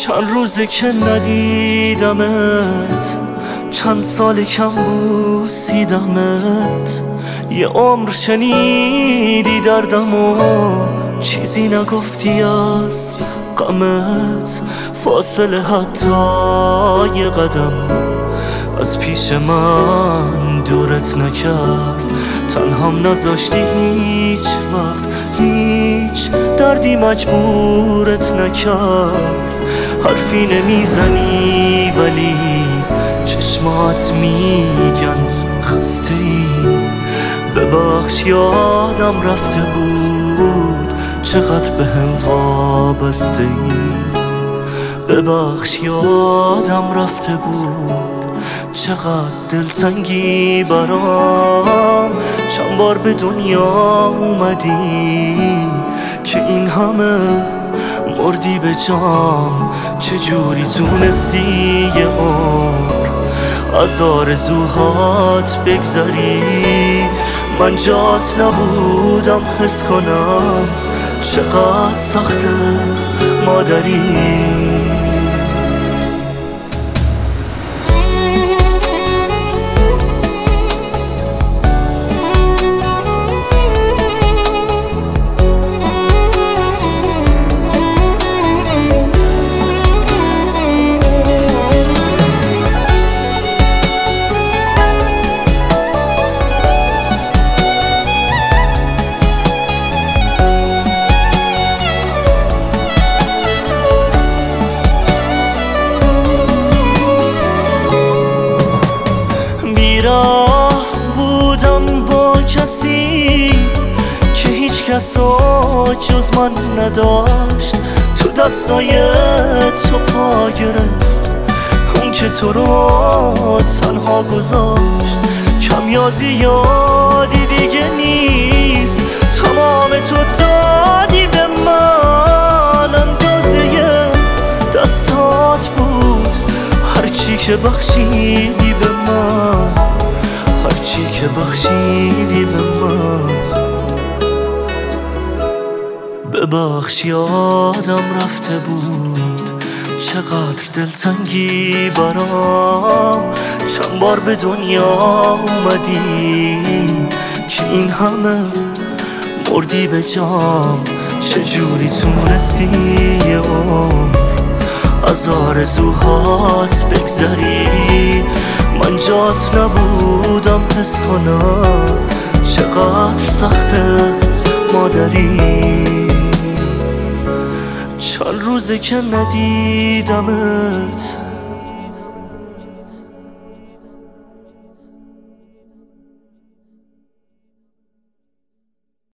چند روزه که ندیدمت، چند ساله کم بوسیدمت، یه عمر شنیدی دردم و چیزی نگفتی از غمت. فاصله حتی یه قدم از پیش من دورت نکرد، تنهام نذاشتی هیچ وقت، هیچ دردی مجبورت نکرد. حرفی نمیزنی ولی چشمات میگن خسته ای. ببخش یادم رفته بود چقدر بهم وابسته ای. ببخش یادم رفته بود چقدر دلتنگی برام. چند بار به دنیا اومدی که این همه مردی به جام. چجوری تونستی یه عمر از آرزوهات بگذری؟ من جات نبودم حس کنم چقدر سخته مادری. بیراه بودم با کسی که هیچ کسو جز من نداشت. تو دستای تو پا گرفت اون که تو رو تنها گذاشت. کم یا زیادی دیگه نیست، تمام تو دادی به من. اندازه دستات بود هرچی که بخشیدی به من، هرچی که بخشیدی به من. ببخش یادم رفته بود چقدر دلتنگی برام. چند بار به دنیا اومدی که این همه مردی به جام. چجوری تونستی یه عمر از آرزوهات بگذری؟ من جات نبودم حس کنم چقدر سخته مادری. چند روزه که ندیدمت،